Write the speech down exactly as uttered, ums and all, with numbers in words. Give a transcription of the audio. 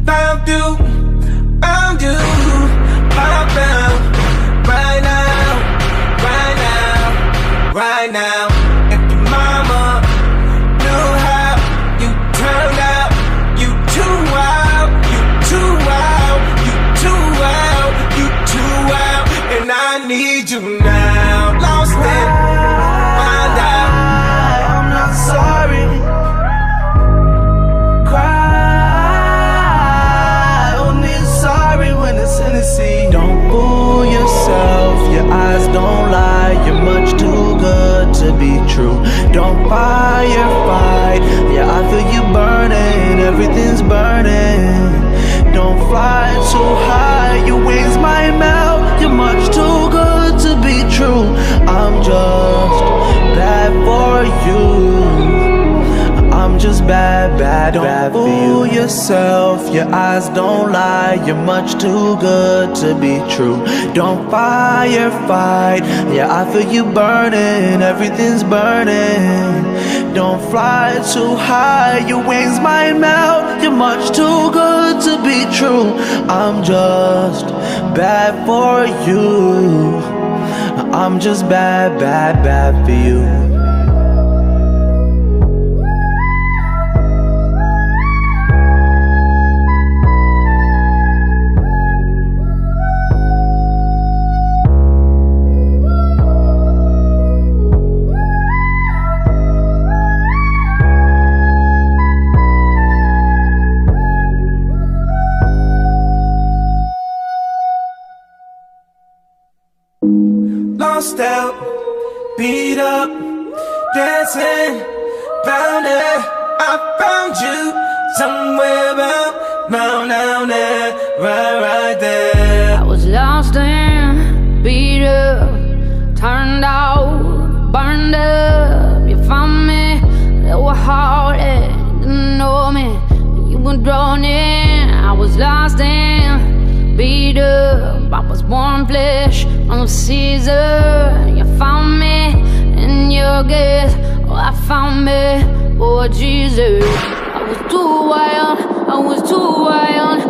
found you, found you. I found right now, right now, right now. If your mama knew how you turned out, you too wild, you too wild, you too wild, you too wild, and I need you now. Lost it, find out. I'm not sorry. Don't fool yourself, your eyes don't lie. You're much too good to be true. Don't firefight, yeah, I feel you burning. Everything's burning. Don't fly too high, your wings might melt. You're much too good to be true. I'm just bad for you. I'm just bad, bad, don't bad for you. Don't fool yourself, your eyes don't lie. You're much too good to be true. Don't firefight, yeah, I feel you burning. Everything's burning. Don't fly too high, your wings might melt. You're much too good to be true. I'm just bad for you. I'm just bad, bad, bad for you. Lost out, beat up, dancing, found it. I found you somewhere about, round, round there, right, right there. I was lost and beat up, turned out, burned up. You found me, they were heartless, didn't know me. You were drawn in. I was lost and beat up. I was warm flesh on Caesar. You found me in your gaze. Oh, I found me, oh Jesus. I was too wild, I was too wild.